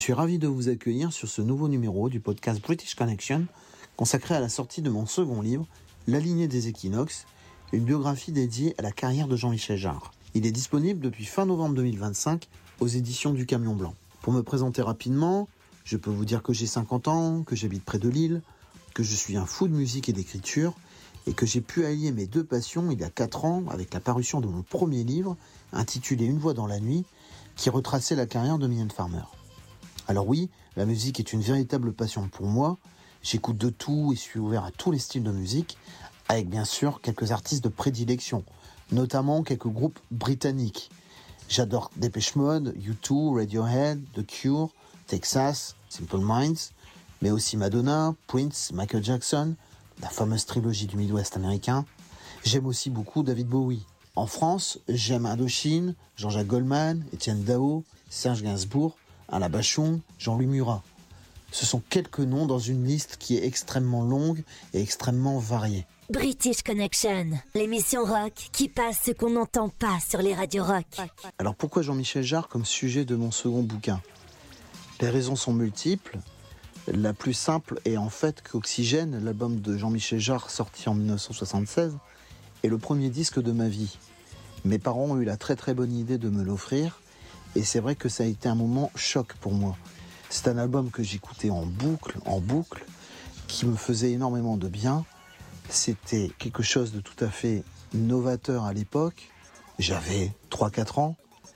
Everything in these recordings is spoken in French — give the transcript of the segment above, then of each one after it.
Je suis ravi de vous accueillir sur ce nouveau numéro du podcast British Connection, consacré à la sortie de mon second livre, La lignée des équinoxes, une biographie dédiée à la carrière de Jean-Michel Jarre. Il est disponible depuis fin novembre 2025 aux éditions du Camion Blanc. Pour me présenter rapidement, je peux vous dire que j'ai 50 ans, que j'habite près de Lille, que je suis un fou de musique et d'écriture, et que j'ai pu allier mes deux passions il y a 4 ans avec la parution de mon premier livre, intitulé Une voix dans la nuit, qui retraçait la carrière de Mylène Farmer. Alors oui, la musique est une véritable passion pour moi. J'écoute de tout et suis ouvert à tous les styles de musique, avec bien sûr quelques artistes de prédilection, notamment quelques groupes britanniques. J'adore Depeche Mode, U2, Radiohead, The Cure, Texas, Simple Minds, mais aussi Madonna, Prince, Michael Jackson, la fameuse trilogie du Midwest américain. J'aime aussi beaucoup David Bowie. En France, j'aime Indochine, Jean-Jacques Goldman, Étienne Dao, Serge Gainsbourg, Alain Bachung, Jean-Louis Murat. Ce sont quelques noms dans une liste qui est extrêmement longue et extrêmement variée. British Connection, l'émission rock qui passe ce qu'on n'entend pas sur les radios rock. Alors pourquoi Jean-Michel Jarre comme sujet de mon second bouquin ? Les raisons sont multiples. La plus simple est en fait qu'Oxygène, l'album de Jean-Michel Jarre sorti en 1976, est le premier disque de ma vie. Mes parents ont eu la très très bonne idée de me l'offrir et c'est vrai que ça a été un moment choc pour moi. C'est un album que j'écoutais en boucle, qui me faisait énormément de bien. C'était quelque chose de tout à fait novateur à l'époque. J'avais 3-4 ans.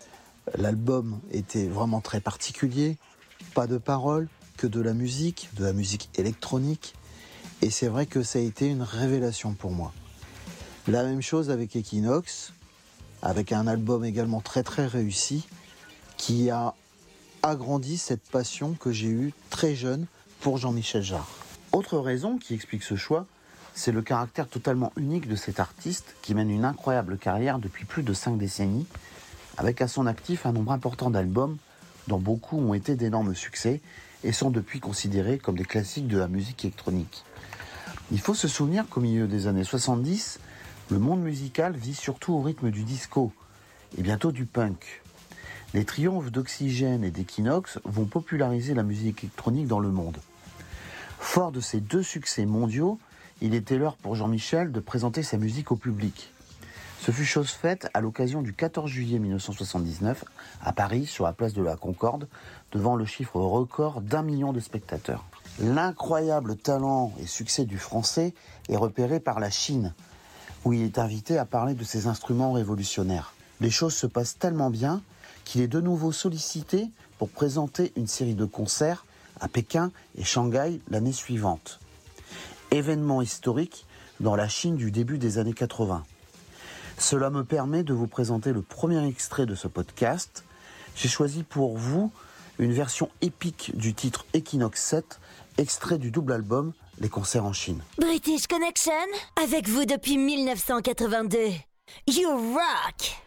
L'album était vraiment très particulier. Pas de paroles, que de la musique électronique. Et c'est vrai que ça a été une révélation pour moi. La même chose avec Equinox, avec un album également très très réussi, qui a agrandi cette passion que j'ai eue très jeune pour Jean-Michel Jarre. Autre raison qui explique ce choix, c'est le caractère totalement unique de cet artiste qui mène une incroyable carrière depuis plus de 5 décennies, avec à son actif un nombre important d'albums dont beaucoup ont été d'énormes succès et sont depuis considérés comme des classiques de la musique électronique. Il faut se souvenir qu'au milieu des années 70, le monde musical vit surtout au rythme du disco et bientôt du punk. Les triomphes d'Oxygène et d'Equinox vont populariser la musique électronique dans le monde. Fort de ces 2 succès mondiaux, il était l'heure pour Jean-Michel de présenter sa musique au public. Ce fut chose faite à l'occasion du 14 juillet 1979, à Paris, sur la place de la Concorde, devant le chiffre record d'1 million de spectateurs. L'incroyable talent et succès du Français est repéré par la Chine, où il est invité à parler de ses instruments révolutionnaires. Les choses se passent tellement bien qu'il est de nouveau sollicité pour présenter une série de concerts à Pékin et Shanghai l'année suivante. Événement historique dans la Chine du début des années 80. Cela me permet de vous présenter le premier extrait de ce podcast. J'ai choisi pour vous une version épique du titre Equinox 7, extrait du double album Les concerts en Chine. British Connection, avec vous depuis 1982. You rock!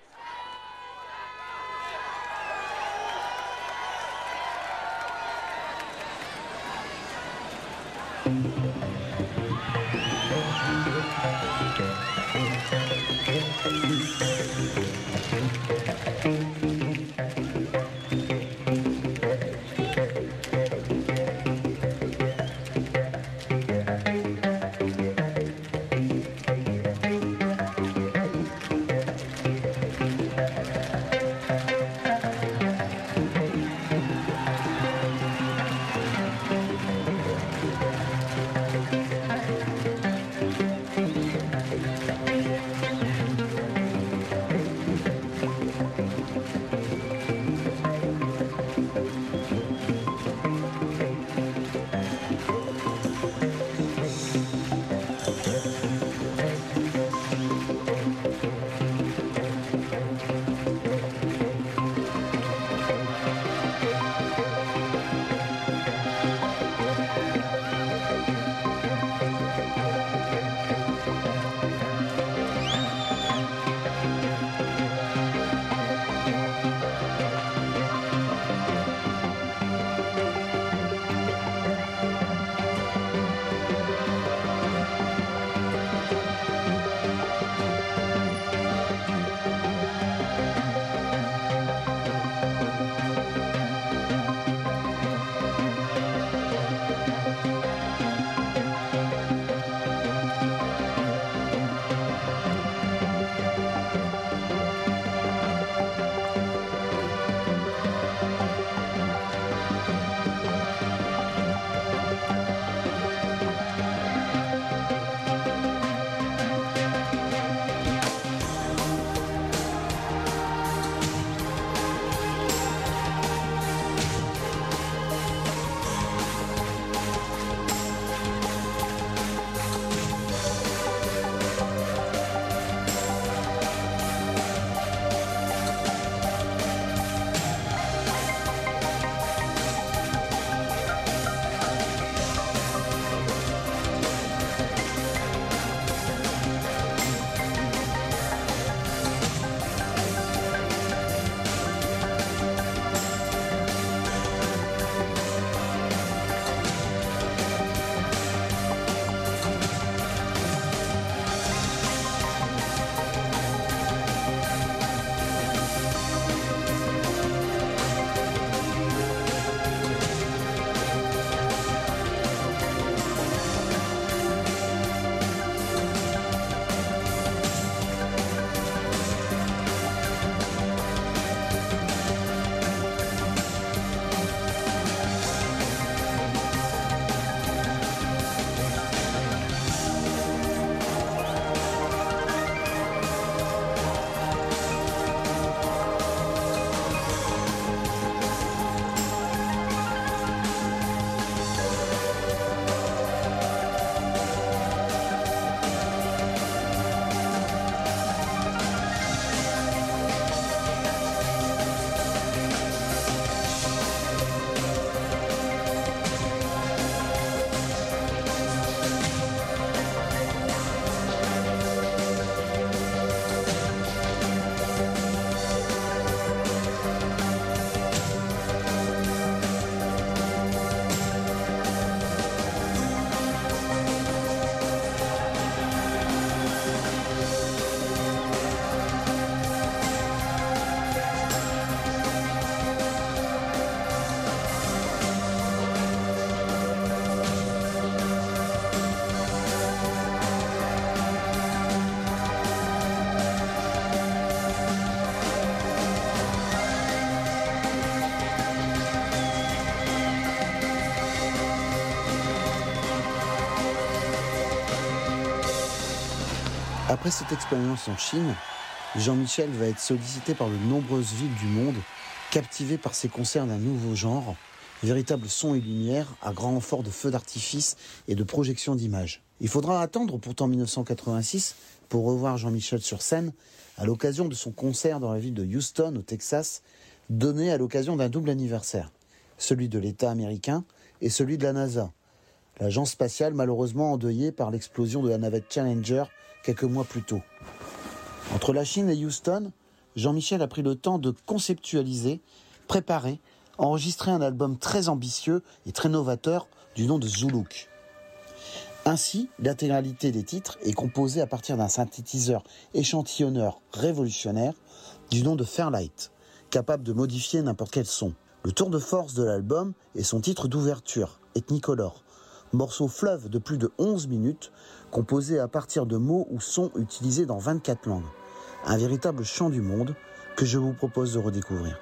Après cette expérience en Chine, Jean-Michel va être sollicité par de nombreuses villes du monde, captivé par ses concerts d'un nouveau genre, véritable son et lumière à grand renfort de feux d'artifice et de projections d'images. Il faudra attendre pourtant 1986 pour revoir Jean-Michel sur scène à l'occasion de son concert dans la ville de Houston, au Texas, donné à l'occasion d'un double anniversaire, celui de l'État américain et celui de la NASA, l'agence spatiale malheureusement endeuillée par l'explosion de la navette Challenger quelques mois plus tôt. Entre la Chine et Houston, Jean-Michel a pris le temps de conceptualiser, préparer, enregistrer un album très ambitieux et très novateur du nom de Zuluk. Ainsi, l'intégralité des titres est composée à partir d'un synthétiseur échantillonneur révolutionnaire du nom de Fairlight, capable de modifier n'importe quel son. Le tour de force de l'album est son titre d'ouverture, Ethnicolor, morceau fleuve de plus de 11 minutes, composé à partir de mots ou sons utilisés dans 24 langues. Un véritable chant du monde que je vous propose de redécouvrir.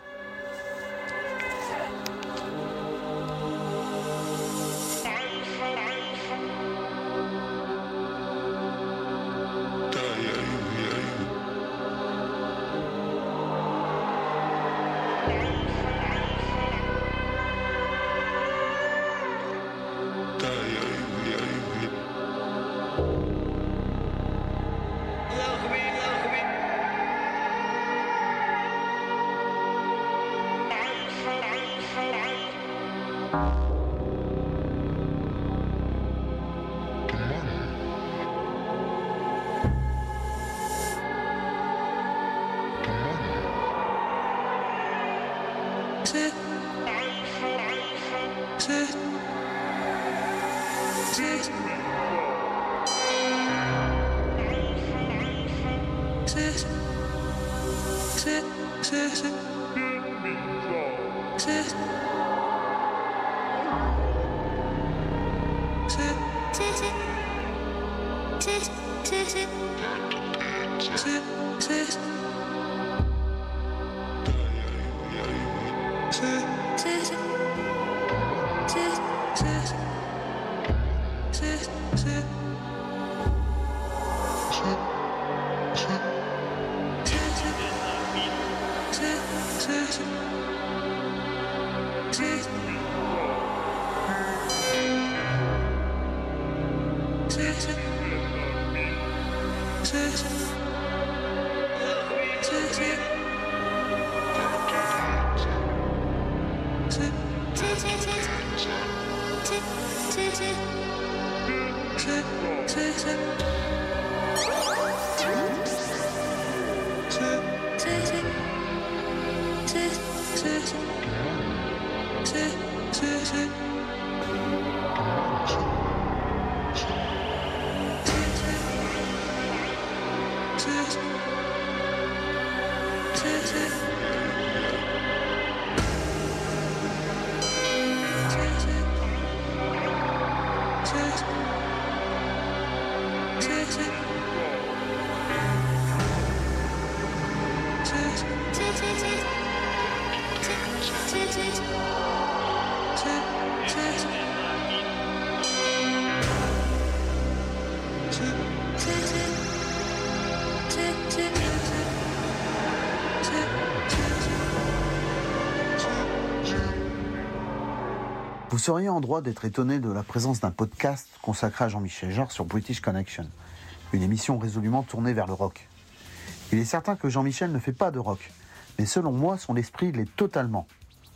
Vous seriez en droit d'être étonné de la présence d'un podcast consacré à Jean-Michel Jarre sur British Connection, une émission résolument tournée vers le rock. Il est certain que Jean-Michel ne fait pas de rock, mais selon moi, son esprit l'est totalement.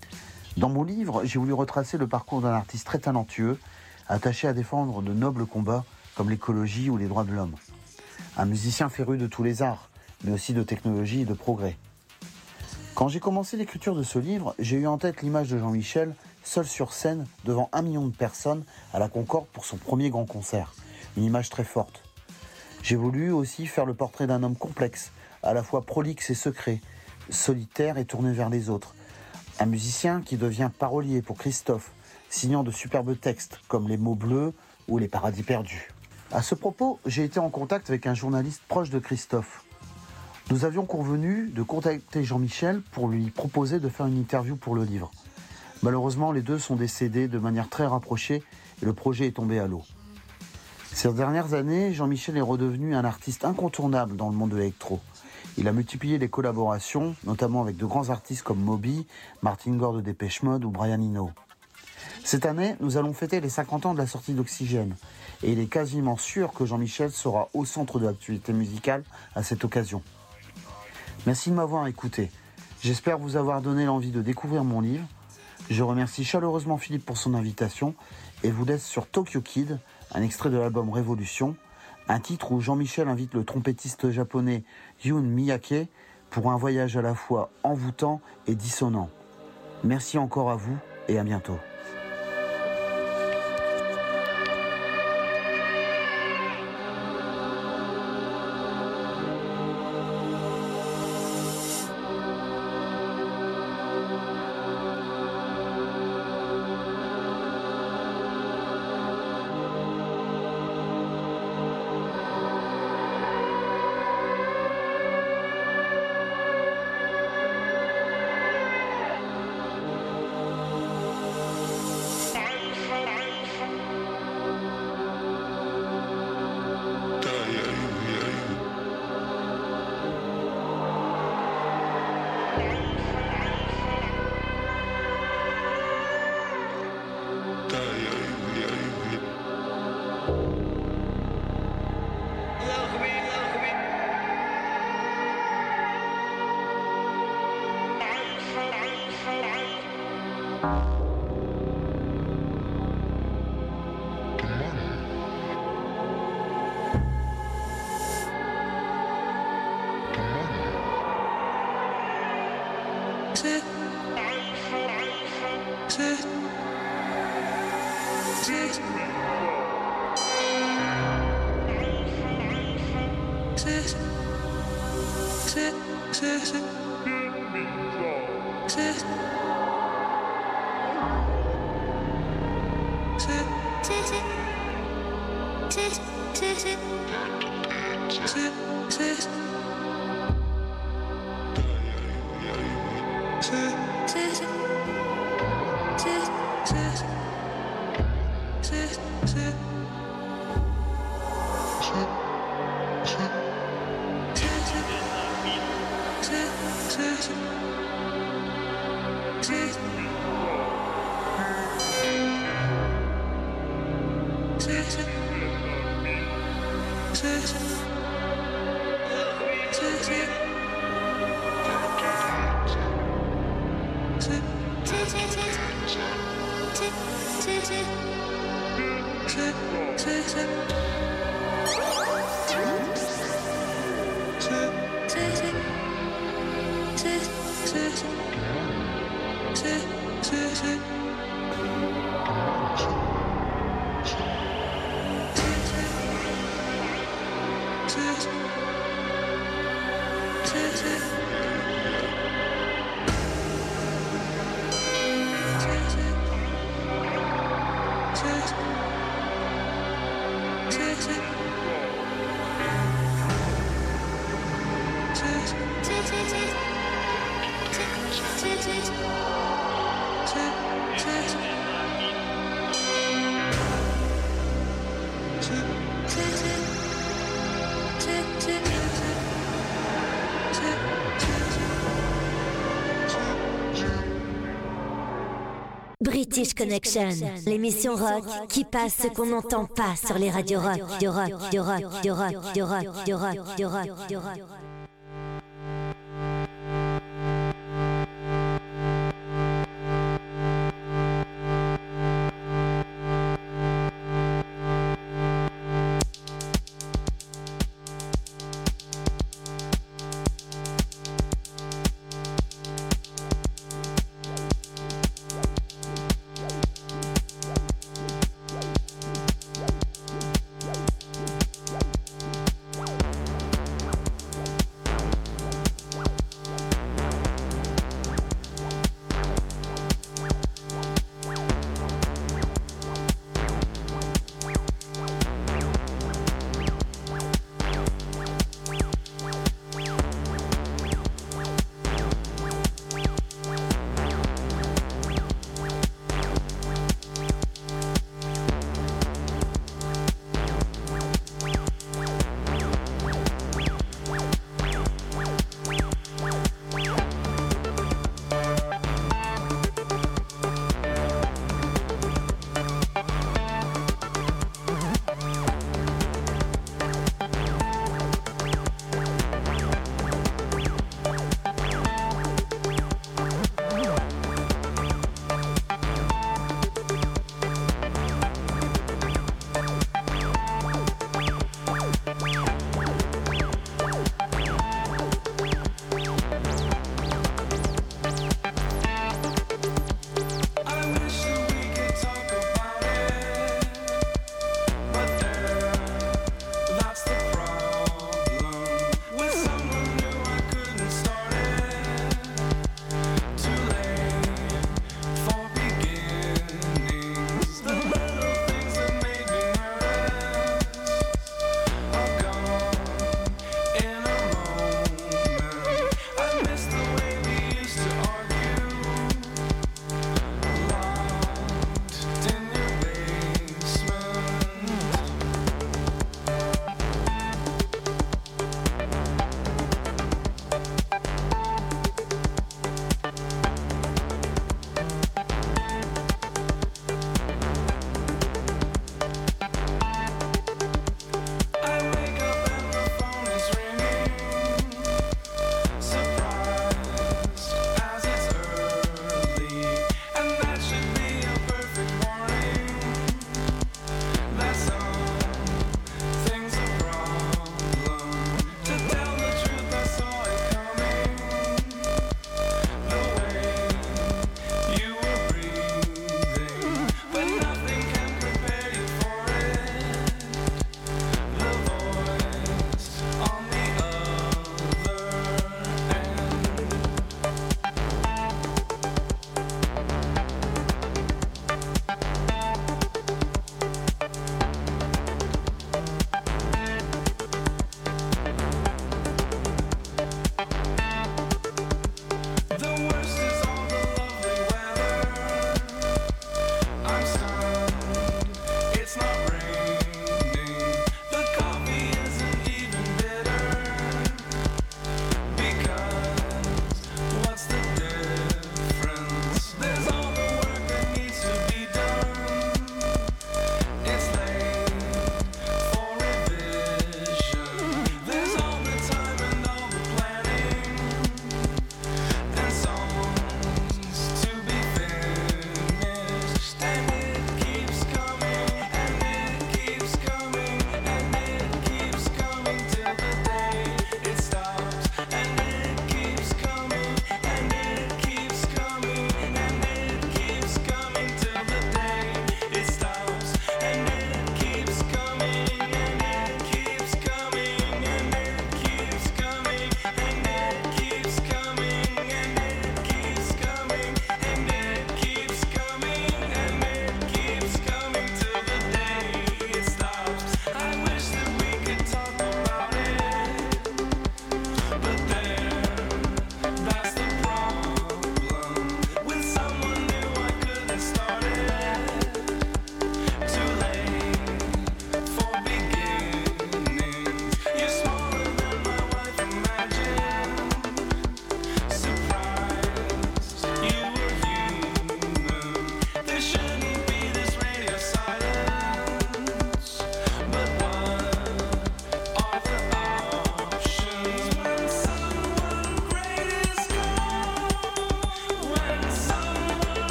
Dans mon livre, j'ai voulu retracer le parcours d'un artiste très talentueux, attaché à défendre de nobles combats comme l'écologie ou les droits de l'homme. Un musicien féru de tous les arts, mais aussi de technologie et de progrès. Quand j'ai commencé l'écriture de ce livre, j'ai eu en tête l'image de Jean-Michel seul sur scène devant 1 million de personnes à la Concorde pour son premier grand concert. Une image très forte. J'ai voulu aussi faire le portrait d'un homme complexe, à la fois prolixe et secret, solitaire et tourné vers les autres. Un musicien qui devient parolier pour Christophe, signant de superbes textes comme Les mots bleus ou Les paradis perdus. À ce propos, j'ai été en contact avec un journaliste proche de Christophe. Nous avions convenu de contacter Jean-Michel pour lui proposer de faire une interview pour le livre. Malheureusement, les deux sont décédés de manière très rapprochée et le projet est tombé à l'eau. Ces dernières années, Jean-Michel est redevenu un artiste incontournable dans le monde de l'électro. Il a multiplié les collaborations, notamment avec de grands artistes comme Moby, Martin Gore de Dépêche Mode ou Brian Eno. Cette année, nous allons fêter les 50 ans de la sortie d'Oxygène. Et il est quasiment sûr que Jean-Michel sera au centre de l'actualité musicale à cette occasion. Merci de m'avoir écouté. J'espère vous avoir donné l'envie de découvrir mon livre. Je remercie chaleureusement Philippe pour son invitation et vous laisse sur Tokyo Kid, un extrait de l'album Révolution, un titre où Jean-Michel invite le trompettiste japonais Jun Miyake pour un voyage à la fois envoûtant et dissonant. Merci encore à vous et à bientôt. British Connection, l'émission rock qui passe ce qu'on n'entend pas sur les radios rock.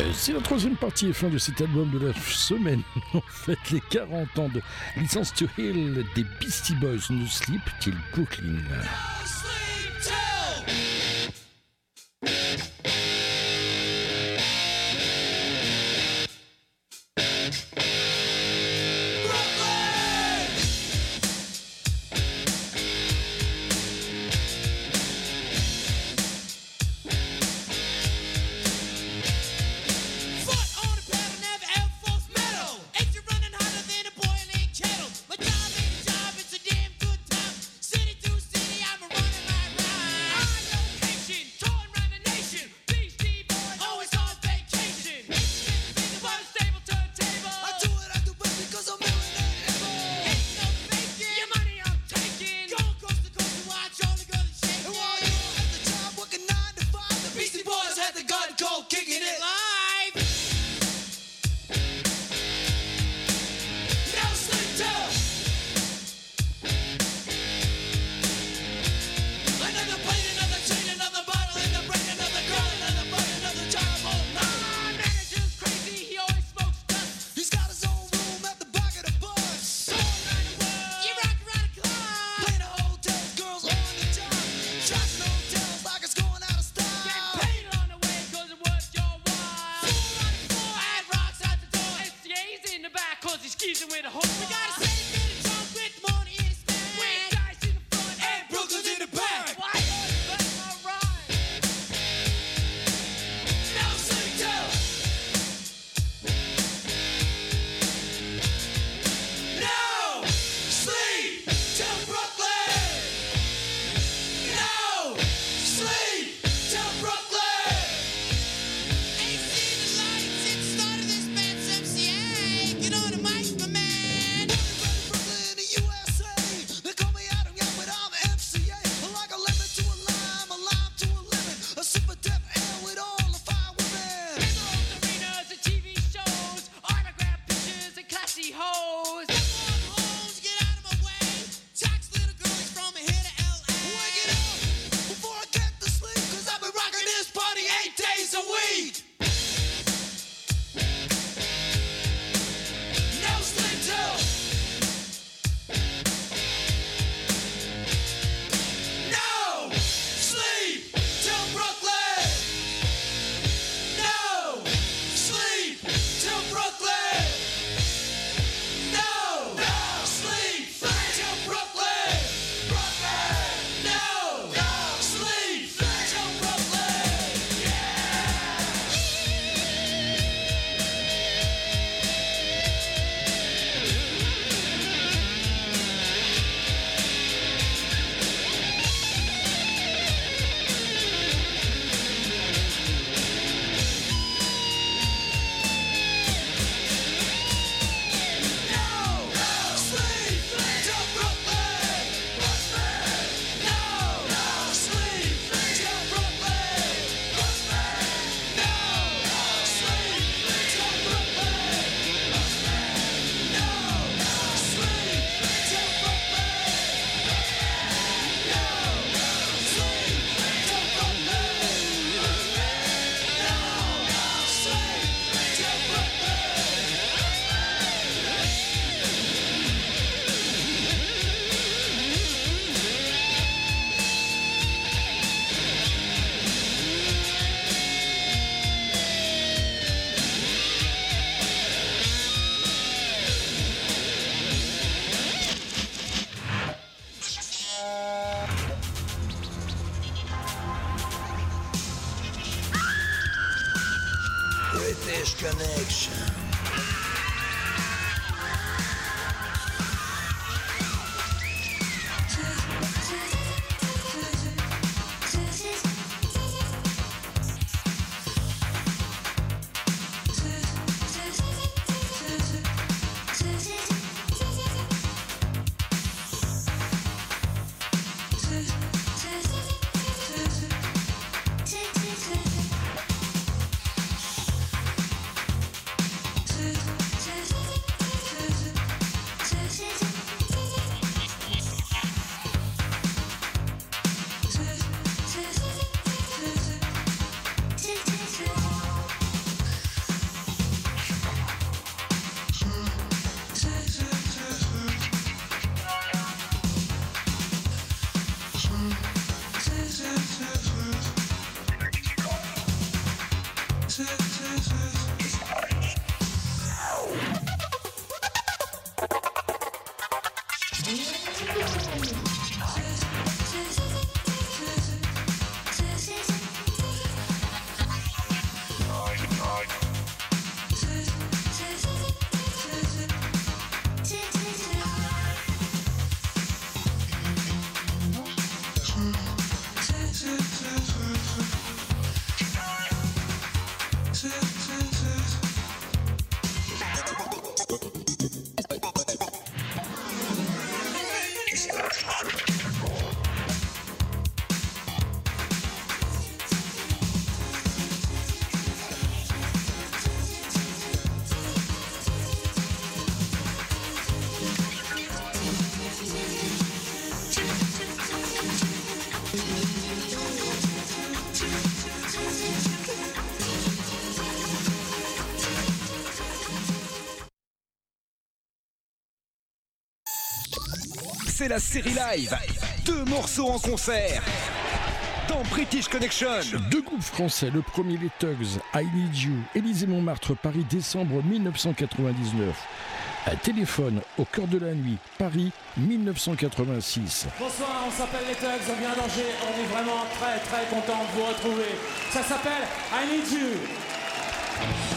C'est la troisième partie et fin de cet album de la semaine. On fête les 40 ans de License to Heal des Beastie Boys, No Sleep Till Brooklyn. British Connection. C'est la série live. 2 morceaux en concert dans British Connection. 2 groupes français, le premier les Tugs, I Need You, Élysée-Montmartre, Paris, décembre 1999. Un téléphone au cœur de la nuit, Paris, 1986. Bonsoir, on s'appelle les Tugs, on vient d'Angers, on est vraiment très très content de vous retrouver. Ça s'appelle I Need You.